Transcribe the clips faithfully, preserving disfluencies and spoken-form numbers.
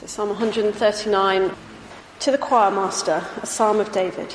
So Psalm one thirty-nine, to the choir master, a psalm of David.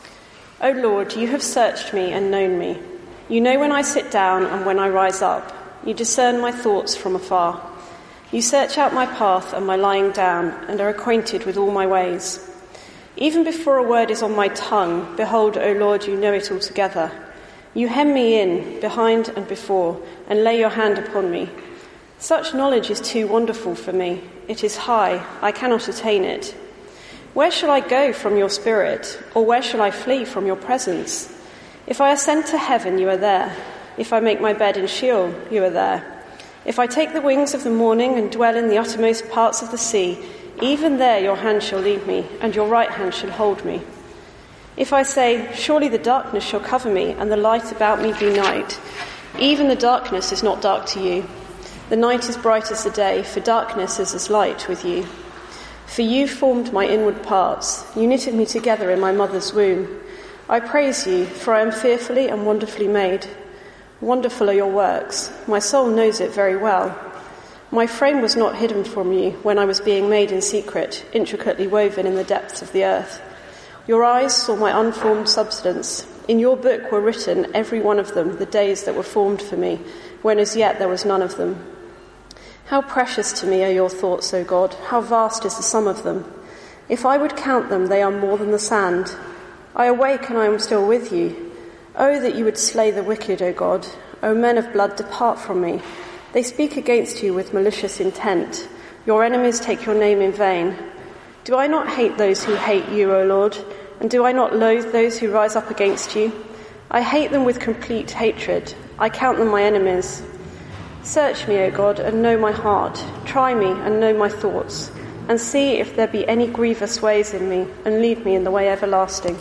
O Lord, you have searched me and known me. You know when I sit down and when I rise up. You discern my thoughts from afar. You search out my path and my lying down, and are acquainted with all my ways. Even before a word is on my tongue, behold, O Lord, you know it altogether. You hem me in, behind and before, and lay your hand upon me. Such knowledge is too wonderful for me. It is high, I cannot attain it. Where shall I go from your spirit, or where shall I flee from your presence? If I ascend to heaven, you are there. If I make my bed in Sheol, you are there. If I take the wings of the morning and dwell in the uttermost parts of the sea, even there your hand shall lead me, and your right hand shall hold me. If I say, surely the darkness shall cover me, and the light about me be night, even the darkness is not dark to you. The night is bright as the day, for darkness is as light with you. For you formed my inward parts, you knitted me together in my mother's womb. I praise you, for I am fearfully and wonderfully made. Wonderful are your works, my soul knows it very well. My frame was not hidden from you when I was being made in secret, intricately woven in the depths of the earth. Your eyes saw my unformed substance. In your book were written, every one of them, the days that were formed for me, when as yet there was none of them. How precious to me are your thoughts, O God, how vast is the sum of them. If I would count them, they are more than the sand. I awake and I am still with you. Oh, that you would slay the wicked, O God. O men of blood, depart from me. They speak against you with malicious intent. Your enemies take your name in vain. Do I not hate those who hate you, O Lord? And do I not loathe those who rise up against you? I hate them with complete hatred. I count them my enemies. Search me, O God, and know my heart. Try me and know my thoughts, and see if there be any grievous ways in me, and lead me in the way everlasting.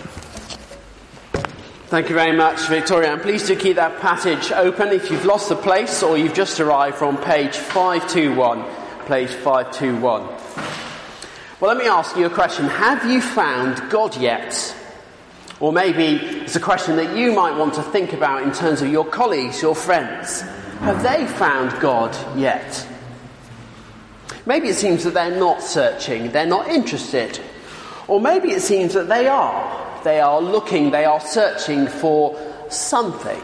Thank you very much, Victoria. I'm pleased to keep that passage open if you've lost the place or you've just arrived from page five twenty-one. Page five twenty-one. Well, let me ask you a question. Have you found God yet? Or maybe it's a question that you might want to think about in terms of your colleagues, your friends. Have they found God yet? Maybe it seems that they're not searching, they're not interested. Or maybe it seems that they are. They are looking, they are searching for something.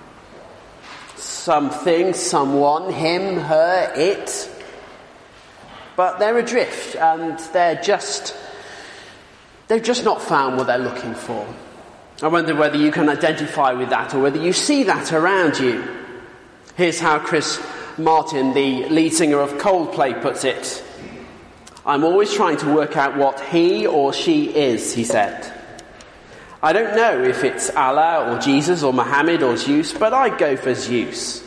Something, someone, him, her, it. But they're adrift and they're just, they've just not found what they're looking for. I wonder whether you can identify with that or whether you see that around you. Here's how Chris Martin, the lead singer of Coldplay, puts it. I'm always trying to work out what he or she is, he said. I don't know if it's Allah or Jesus or Muhammad or Zeus, but I go for Zeus.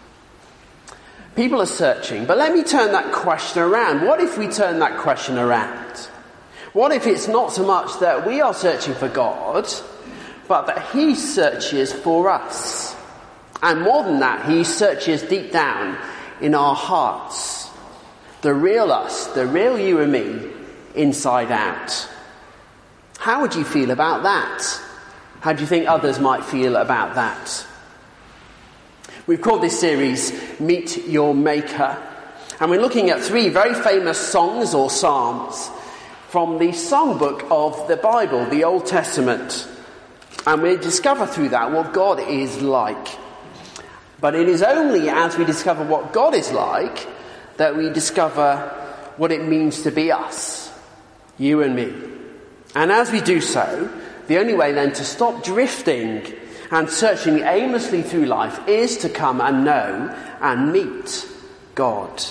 People are searching, but let me turn that question around. What if we turn that question around? What if it's not so much that we are searching for God, but that he searches for us? And more than that, he searches deep down in our hearts. The real us, the real you and me, inside out. How would you feel about that? How do you think others might feel about that? We've called this series Meet Your Maker. And we're looking at three very famous songs or psalms from the songbook of the Bible, the Old Testament. And we discover through that what God is like. But it is only as we discover what God is like that we discover what it means to be us, you and me. And as we do so, the only way then to stop drifting and searching aimlessly through life is to come and know and meet God.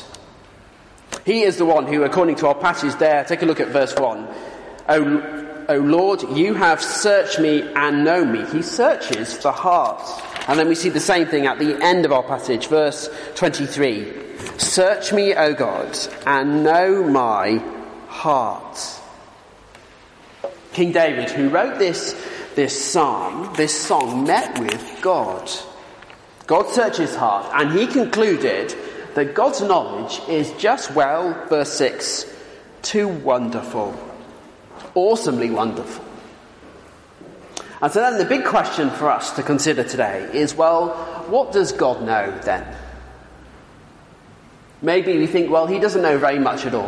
He is the one who, according to our passage there, take a look at verse one. O, o Lord, you have searched me and know me. He searches the heart. And then we see the same thing at the end of our passage, verse twenty-three. Search me, O God, and know my heart. King David, who wrote this, this psalm, this song, met with God. God searched his heart, and he concluded that God's knowledge is just, well, verse six, too wonderful. Awesomely wonderful. And so then the big question for us to consider today is, well, what does God know then? Maybe we think, well, he doesn't know very much at all.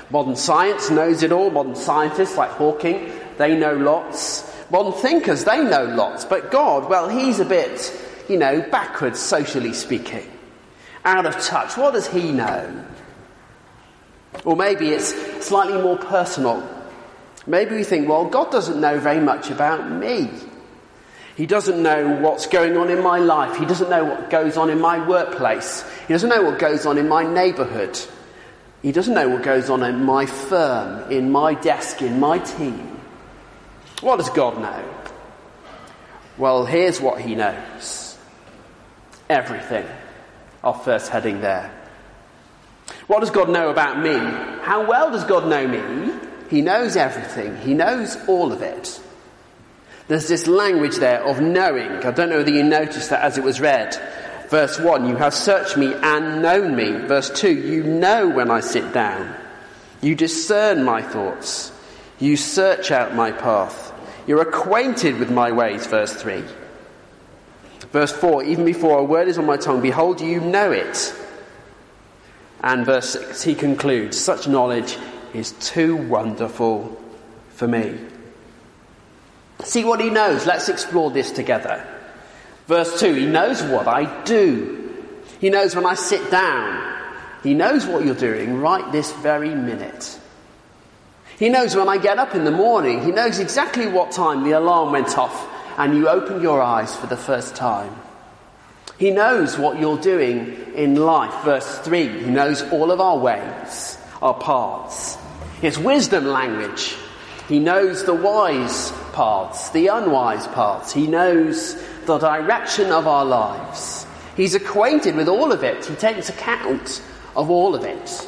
Modern science knows it all. Modern scientists like Hawking, they know lots. Modern thinkers, they know lots. But God, well, he's a bit, you know, backwards, socially speaking. Out of touch. What does he know? Or maybe it's slightly more personal. Maybe we think, well, God doesn't know very much about me. He doesn't know what's going on in my life. He doesn't know what goes on in my workplace. He doesn't know what goes on in my neighbourhood. He doesn't know what goes on in my firm, in my desk, in my team. What does God know? Well, here's what he knows. Everything. Our first heading there. What does God know about me? How well does God know me? He knows everything. He knows all of it. There's this language there of knowing. I don't know whether you noticed that as it was read. Verse one, you have searched me and known me. Verse two, you know when I sit down. You discern my thoughts. You search out my path. You're acquainted with my ways. Verse three. Verse four, even before a word is on my tongue, behold, you know it. And verse six, he concludes, such knowledge is too wonderful for me. See what he knows. Let's explore this together. Verse two, he knows what I do. He knows when I sit down. He knows what you're doing right this very minute. He knows when I get up in the morning. He knows exactly what time the alarm went off and you opened your eyes for the first time. He knows what you're doing in life. Verse three, he knows all of our ways, our paths. It's wisdom language. He knows the wise paths, the unwise paths. He knows the direction of our lives. He's acquainted with all of it. He takes account of all of it.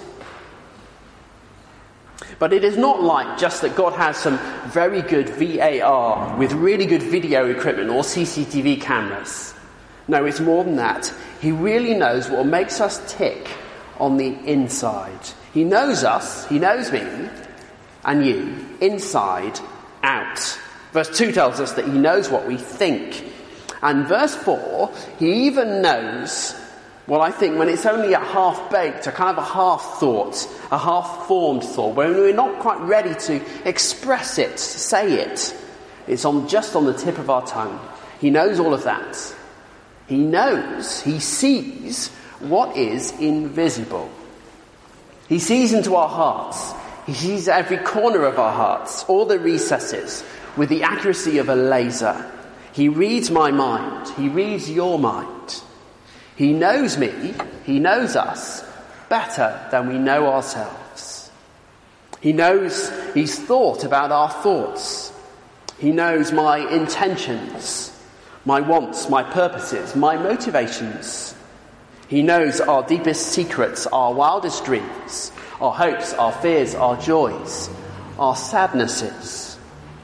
But it is not like just that God has some very good V A R with really good video equipment or C C T V cameras. No, it's more than that. He really knows what makes us tick on the inside. He knows us, he knows me and you, inside out. Verse two tells us that he knows what we think. And verse four, he even knows what I think when it's only a half-baked, a kind of a half-thought, a half-formed thought, when we're not quite ready to express it, say it. It's on just on the tip of our tongue. He knows all of that. He knows, he sees what is invisible. He sees into our hearts. He sees every corner of our hearts, all the recesses, with the accuracy of a laser. He reads my mind. He reads your mind. He knows me, he knows us better than we know ourselves. He knows, he's thought about our thoughts. He knows my intentions, my wants, my purposes, my motivations. He knows our deepest secrets, our wildest dreams, our hopes, our fears, our joys, our sadnesses.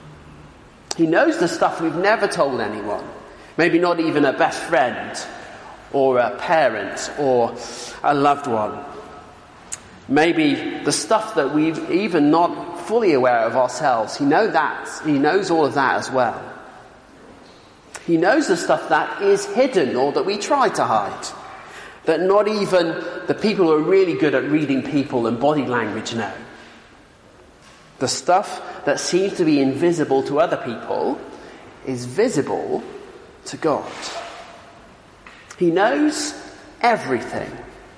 He knows the stuff we've never told anyone, maybe not even a best friend, or a parent, or a loved one. Maybe the stuff that we've even not fully aware of ourselves. He knows that. He knows all of that as well. He knows the stuff that is hidden or that we try to hide. That not even the people who are really good at reading people and body language know. The stuff that seems to be invisible to other people is visible to God. He knows everything.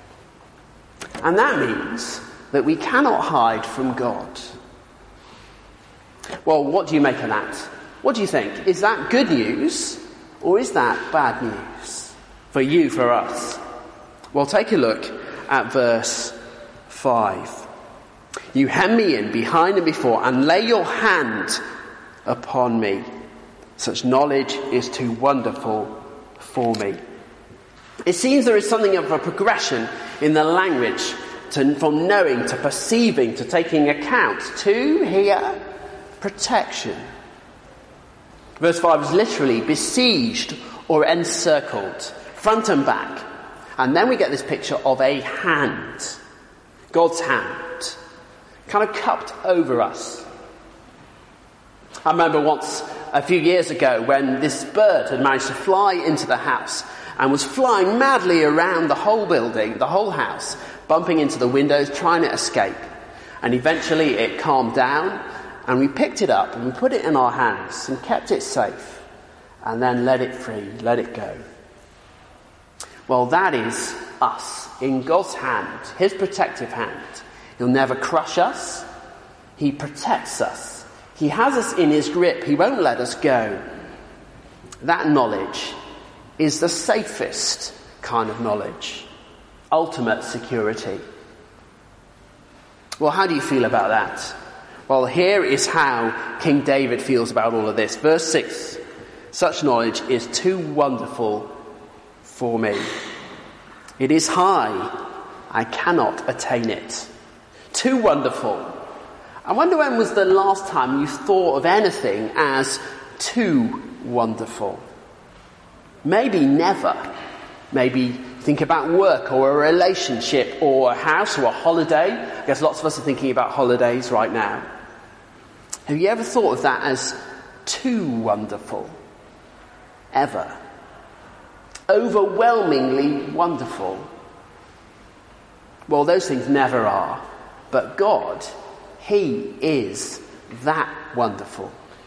And that means that we cannot hide from God. Well, what do you make of that? What do you think? Is that good news or is that bad news? For you, for us. Well, take a look at verse five. You hem me in behind and before and lay your hand upon me. Such knowledge is too wonderful for me. It seems there is something of a progression in the language to, from knowing to perceiving to taking account to here protection. Verse five is literally besieged or encircled, front and back. And then we get this picture of a hand, God's hand, kind of cupped over us. I remember once a few years ago when this bird had managed to fly into the house and was flying madly around the whole building, the whole house, bumping into the windows, trying to escape. And eventually it calmed down, and we picked it up and we put it in our hands and kept it safe, and then let it free, let it go. Well, that is us in God's hand, his protective hand. He'll never crush us. He protects us. He has us in his grip. He won't let us go. That knowledge is the safest kind of knowledge. Ultimate security. Well, how do you feel about that? Well, here is how King David feels about all of this. Verse six. Such knowledge is too wonderful for me. It is high. I cannot attain it. Too wonderful. I wonder when was the last time you thought of anything as too wonderful? Maybe never. Maybe think about work or a relationship or a house or a holiday. I guess lots of us are thinking about holidays right now. Have you ever thought of that as too wonderful? Ever? Overwhelmingly wonderful? Well, those things never are. But God, he is that wonderful.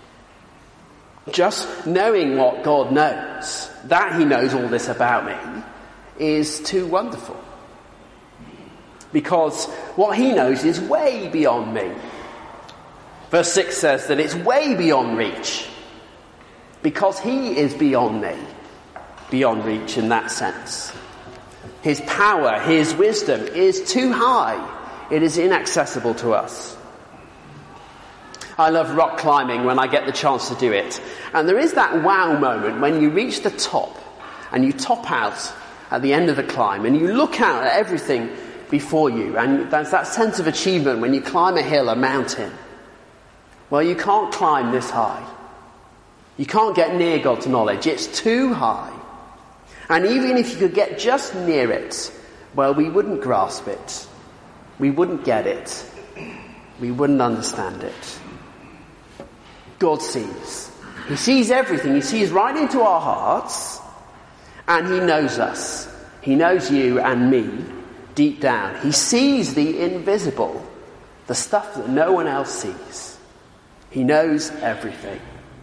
Just knowing what God knows, that he knows all this about me, is too wonderful. Because what he knows is way beyond me. Verse six says that it's way beyond reach. Because he is beyond me. Beyond reach in that sense. His power, his wisdom is too high. It is inaccessible to us. I love rock climbing when I get the chance to do it. And there is that wow moment when you reach the top and you top out at the end of the climb and you look out at everything before you, and there's that sense of achievement when you climb a hill, a mountain. Well, you can't climb this high. You can't get near God's knowledge. It's too high. And even if you could get just near it, well, we wouldn't grasp it. We wouldn't get it. We wouldn't understand it. God sees. He sees everything. He sees right into our hearts. And he knows us. He knows you and me deep down. He sees the invisible. The stuff that no one else sees. He knows everything.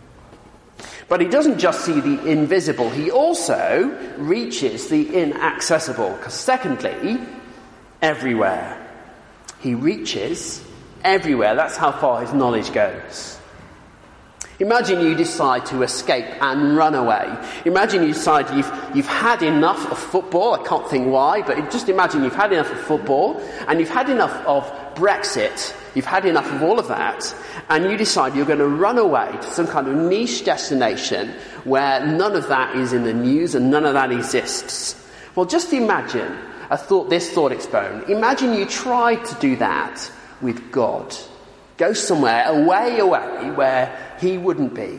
But he doesn't just see the invisible. He also reaches the inaccessible. Because secondly, everywhere. He reaches everywhere. That's how far his knowledge goes. Imagine you decide to escape and run away. Imagine you decide you've, you've had enough of football. I can't think why, but just imagine you've had enough of football and you've had enough of Brexit. You've had enough of all of that, and you decide you're going to run away to some kind of niche destination where none of that is in the news and none of that exists. Well, just imagine a thought, this thought experiment. Imagine you tried to do that with God. Go somewhere away, away, where he wouldn't be.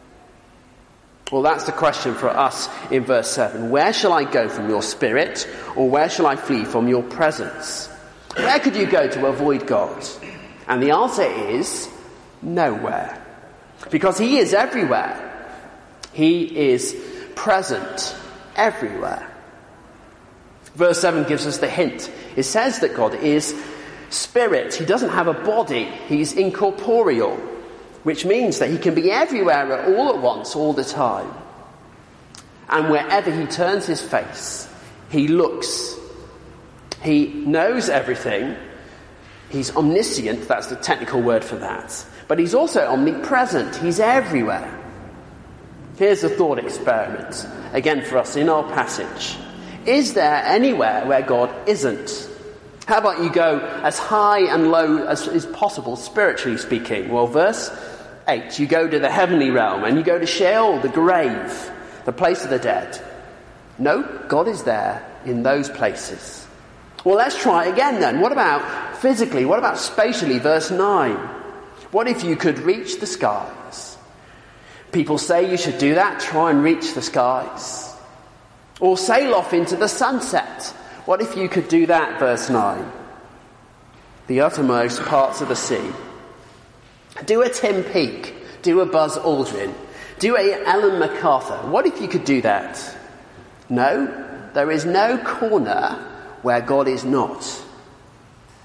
Well, that's the question for us in verse seven. Where shall I go from your spirit, or where shall I flee from your presence? Where could you go to avoid God? And the answer is nowhere. Because he is everywhere. He is present everywhere. Verse seven gives us the hint. It says that God is spirit. He doesn't have a body. He's incorporeal. Which means that he can be everywhere all at once, all the time. And wherever he turns his face, he looks. He knows everything. He's omniscient, that's the technical word for that. But he's also omnipresent. He's everywhere. Here's a thought experiment, again for us in our passage. Is there anywhere where God isn't? How about you go as high and low as is possible, spiritually speaking? Well, verse eight, you go to the heavenly realm and you go to Sheol, the grave, the place of the dead. No, God is there in those places. Well, let's try it again then. What about physically? What about spatially? Verse nine. What if you could reach the skies? People say you should do that. Try and reach the skies. Or sail off into the sunset. What if you could do that? Verse nine. The uttermost parts of the sea. Do a Tim Peake. Do a Buzz Aldrin. Do a Ellen MacArthur. What if you could do that? No, there is no corner where God is not.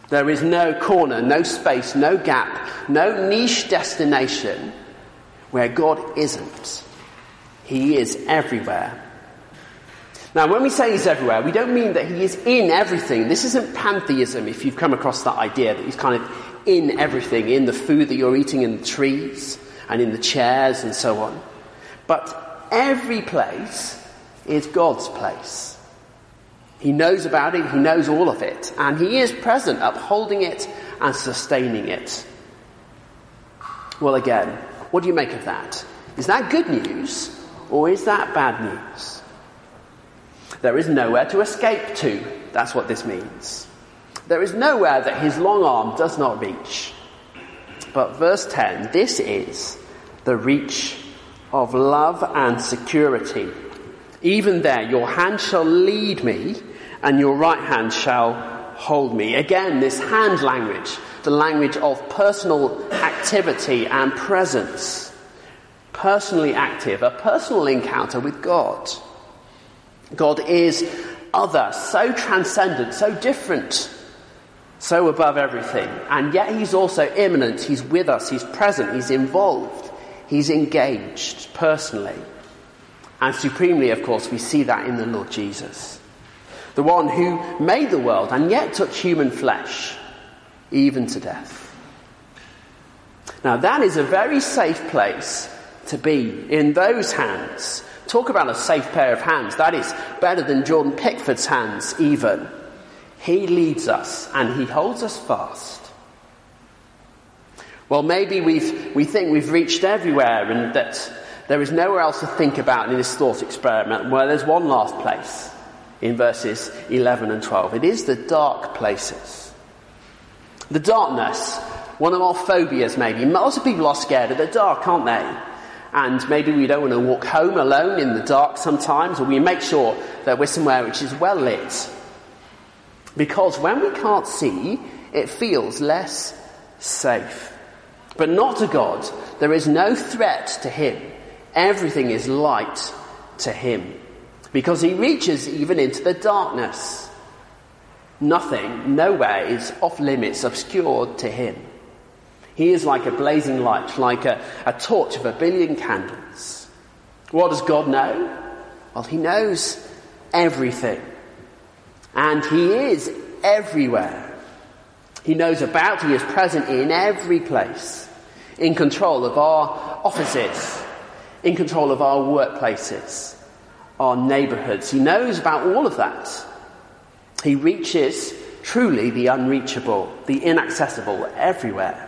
There is no corner, no space, no gap, no niche destination where God isn't. He is everywhere. Now, when we say he's everywhere, we don't mean that he is in everything. This isn't pantheism, if you've come across that idea that he's kind of in everything, in the food that you're eating, in the trees, and in the chairs, and so on. But every place is God's place. He knows about it, he knows all of it, and he is present, upholding it and sustaining it. Well, again, what do you make of that? Is that good news, or is that bad news? There is nowhere to escape to, that's what this means. There is nowhere that his long arm does not reach. But verse ten, this is the reach of love and security. Even there, your hand shall lead me, and your right hand shall hold me. Again, this hand language, the language of personal activity and presence. Personally active, a personal encounter with God. God is other, so transcendent, so different, so above everything. And yet he's also immanent, he's with us, he's present, he's involved, he's engaged personally. And supremely, of course, we see that in the Lord Jesus. The one who made the world and yet took human flesh, even to death. Now that is a very safe place to be, in those hands. Talk about a safe pair of hands. That is better than Jordan Pickford's hands even. He leads us and he holds us fast. Well, maybe we've, we think we've reached everywhere and that there is nowhere else to think about in this thought experiment. Well, there's one last place in verses eleven and twelve. It is the dark places. The darkness, one of our phobias maybe. Lots of people are scared of the dark, aren't they? And maybe we don't want to walk home alone in the dark sometimes, or we make sure that we're somewhere which is well lit. Because when we can't see, it feels less safe. But not to God. There is no threat to him. Everything is light to him. Because he reaches even into the darkness. Nothing, nowhere is off limits, obscured to him. He is like a blazing light, like a, a torch of a billion candles. What does God know? Well, he knows everything. And he is everywhere. He knows about, he is present in every place. In control of our offices. In control of our workplaces. Our neighbourhoods. He knows about all of that. He reaches truly the unreachable, the inaccessible, everywhere.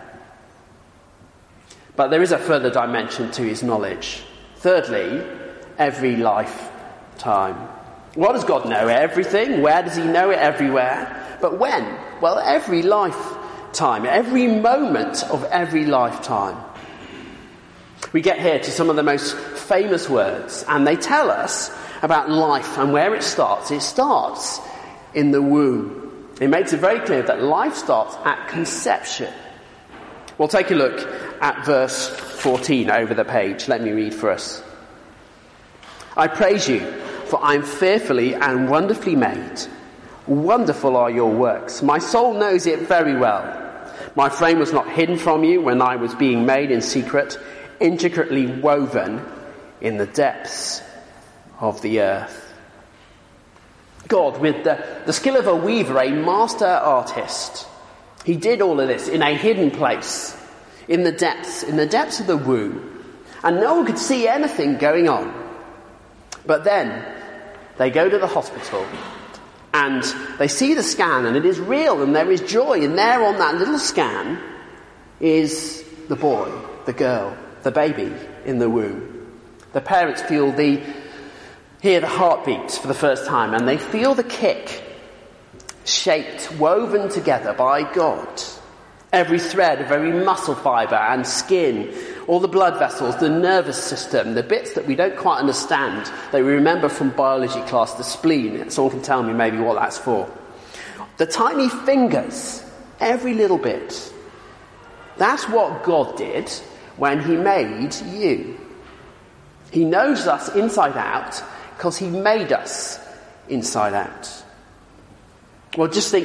But there is a further dimension to his knowledge. Thirdly, every lifetime. What does God know? Everything. Where does he know it? Everywhere. But when? Well, every lifetime. Every moment of every lifetime. We get here to some of the most famous words, and they tell us about life and where it starts. It starts in the womb. It makes it very clear that life starts at conception. We'll take a look at verse fourteen over the page. Let me read for us. I praise you, for I am fearfully and wonderfully made. Wonderful are your works. My soul knows it very well. My frame was not hidden from you when I was being made in secret, intricately woven in the depths of the earth. God, with the, the skill of a weaver, a master artist, he did all of this in a hidden place, in the depths, in the depths of the womb. And no one could see anything going on. But then they go to the hospital and they see the scan, and it is real, and there is joy. And there on that little scan is the boy, the girl, the baby in the womb. The parents feel the, hear the heartbeat for the first time, and they feel the kick, shaped, woven together by God. Every thread of every muscle fibre and skin, all the blood vessels, the nervous system, the bits that we don't quite understand, that we remember from biology class, the spleen. Someone can tell me maybe what that's for. The tiny fingers, every little bit. That's what God did when he made you. He knows us inside out because he made us inside out. Well, just think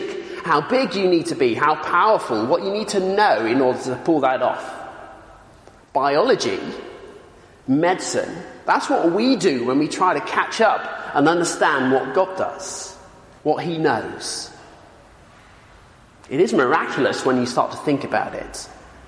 how big you need to be, how powerful, what you need to know in order to pull that off. Biology, medicine, that's what we do when we try to catch up and understand what God does, what he knows. It is miraculous when you start to think about it.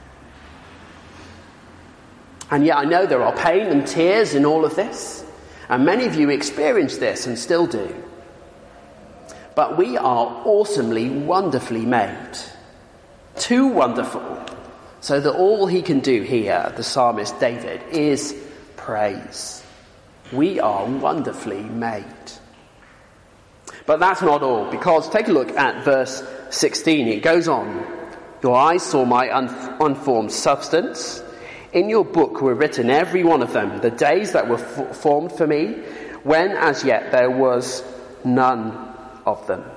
And yet I know there are pain and tears in all of this, and many of you experience this and still do. But we are awesomely, wonderfully made. Too wonderful, so that all he can do here, the psalmist David, is praise. We are wonderfully made. But that's not all, because take a look at verse sixteen. It goes on. Your eyes saw my un- unformed substance. In your book were written, every one of them, the days that were f- formed for me, when as yet there was none of them.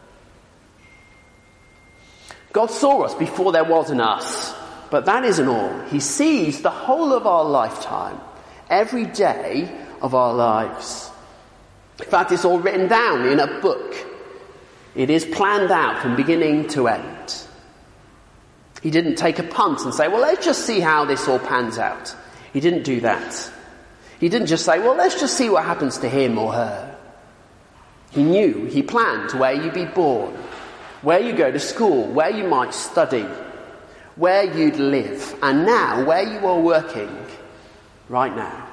God saw us before there was an us. But that isn't all. He sees the whole of our lifetime, every day of our lives. In fact, it's all written down in a book. It is planned out from beginning to end. He didn't take a punt and say, well, let's just see how this all pans out. He didn't do that. He didn't just say, well, let's just see what happens to him or her. He knew, he planned where you'd be born, where you go to school, where you might study, where you'd live, and now where you are working right now.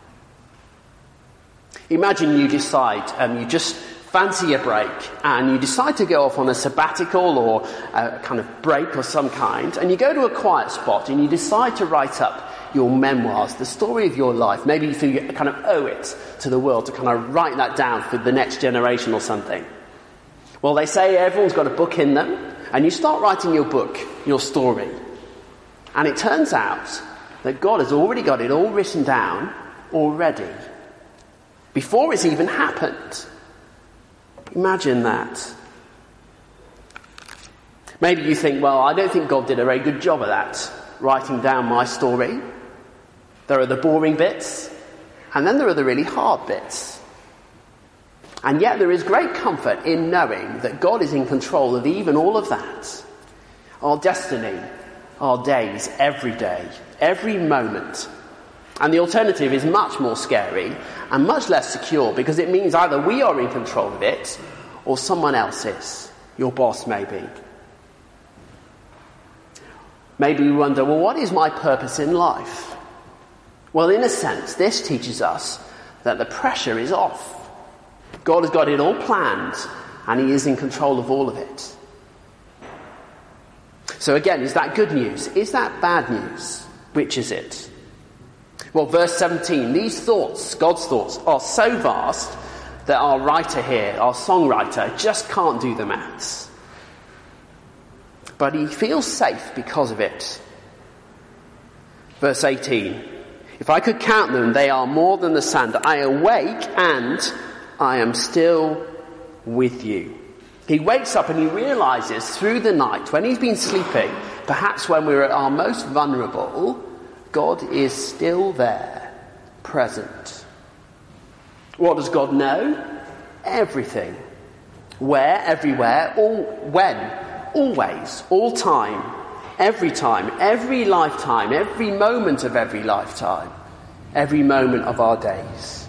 Imagine you decide, um, you just fancy a break, and you decide to go off on a sabbatical or a kind of break of some kind, and you go to a quiet spot and you decide to write up your memoirs, the story of your life. Maybe you feel you kind of owe it to the world to kind of write that down for the next generation or something. Well, they say everyone's got a book in them, and you start writing your book, your story. And it turns out that God has already got it all written down already, before it's even happened. Imagine that. Maybe you think, well, I don't think God did a very good job of that, writing down my story. There are the boring bits, and then there are the really hard bits. And yet there is great comfort in knowing that God is in control of even all of that. Our destiny, our days, every day, every moment. And the alternative is much more scary and much less secure, because it means either we are in control of it or someone else is. Your boss, maybe. Maybe we wonder, well, what is my purpose in life? Well, in a sense, this teaches us that the pressure is off. God has got it all planned, and he is in control of all of it. So again, is that good news? Is that bad news? Which is it? Well, verse seventeen, these thoughts, God's thoughts, are so vast that our writer here, our songwriter, just can't do the maths. But he feels safe because of it. Verse eighteen, if I could count them, they are more than the sand. I awake and I am still with you. He wakes up and he realizes through the night, when he's been sleeping, perhaps when we're at our most vulnerable, God is still there, present. What does God know? Everything. Where, everywhere, all, when, always, all time, every time, every lifetime, every moment of every lifetime, every moment of our days.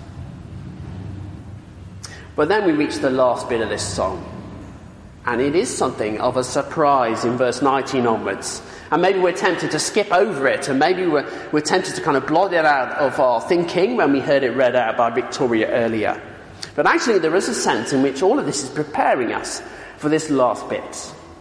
But then we reach the last bit of this song. And it is something of a surprise in verse nineteen onwards. And maybe we're tempted to skip over it, and maybe we're, we're tempted to kind of blot it out of our thinking when we heard it read out by Victoria earlier. But actually there is a sense in which all of this is preparing us for this last bit.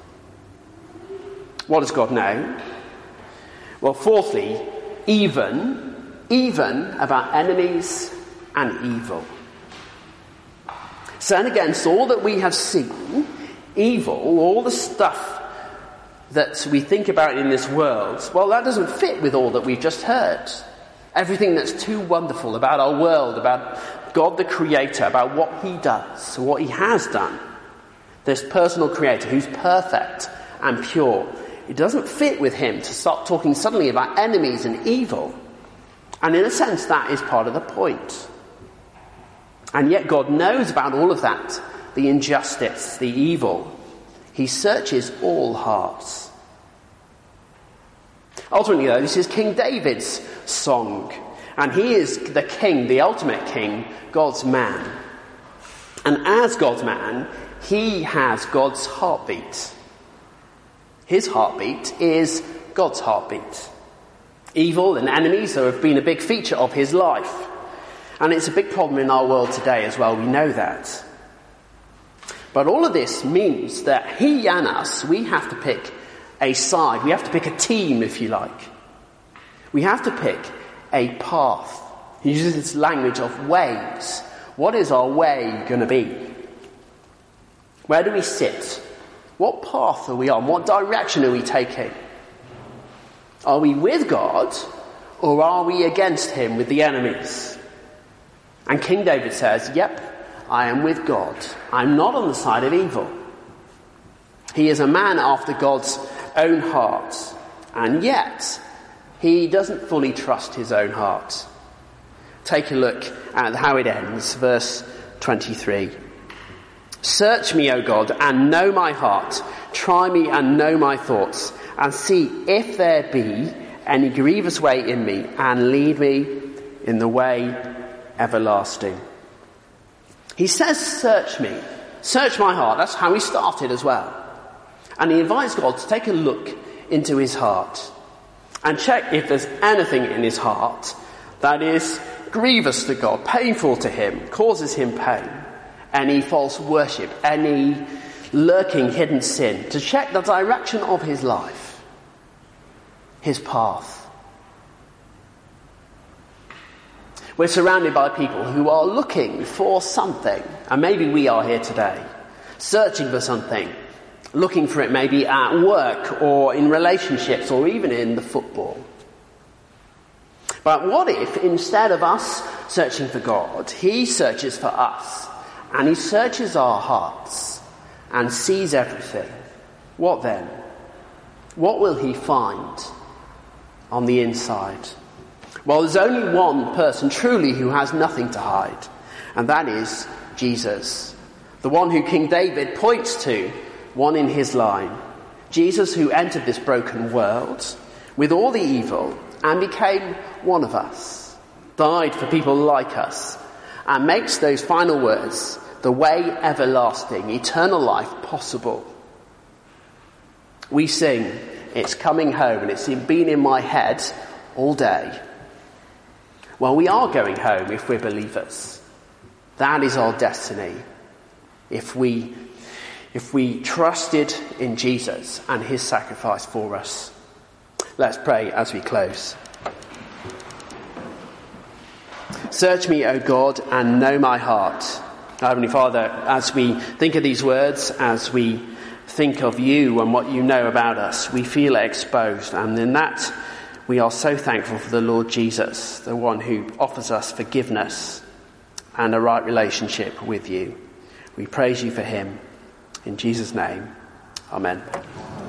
What does God know? Well, fourthly, even, even about enemies and evil. So, and against all that we have seen, evil, all the stuff that we think about in this world, well, that doesn't fit with all that we've just heard. Everything that's too wonderful about our world, about God the Creator, about what he does, what he has done. This personal Creator who's perfect and pure. It doesn't fit with him to start talking suddenly about enemies and evil. And in a sense, that is part of the point. And yet God knows about all of that. The injustice, the evil. He searches all hearts. Ultimately, though, this is King David's song. And he is the king, the ultimate king, God's man. And as God's man, he has God's heartbeat. His heartbeat is God's heartbeat. Evil and enemies have been a big feature of his life. And it's a big problem in our world today as well, we know that. But all of this means that he and us, we have to pick a side. We have to pick a team, if you like. We have to pick a path. He uses this language of ways. What is our way going to be? Where do we sit? What path are we on? What direction are we taking? Are we with God, or are we against him with the enemies? And King David says, yep, I am with God. I'm not on the side of evil. He is a man after God's own heart. And yet, he doesn't fully trust his own heart. Take a look at how it ends, verse twenty-three. Search me, O God, and know my heart. Try me and know my thoughts, and see if there be any grievous way in me, and lead me in the way everlasting. He says, search me. Search my heart. That's how he started as well. And he invites God to take a look into his heart and check if there's anything in his heart that is grievous to God, painful to him, causes him pain. Any false worship, any lurking hidden sin. To check the direction of his life, his path. We're surrounded by people who are looking for something. And maybe we are here today, searching for something. Looking for it maybe at work or in relationships or even in the football. But what if instead of us searching for God, he searches for us and he searches our hearts and sees everything? What then? What will he find on the inside? Well, there's only one person truly who has nothing to hide, and that is Jesus. The one who King David points to, one in his line. Jesus, who entered this broken world with all the evil and became one of us, died for people like us, and makes those final words, the way everlasting, eternal life possible. We sing, it's coming home, and it's been in my head all day. Well, we are going home if we're believers. That is our destiny. If we, if we trusted in Jesus and his sacrifice for us. Let's pray as we close. Search me, O God, and know my heart. Heavenly Father, as we think of these words, as we think of you and what you know about us, we feel exposed, and in that we are so thankful for the Lord Jesus, the one who offers us forgiveness and a right relationship with you. We praise you for him. In Jesus' name, amen.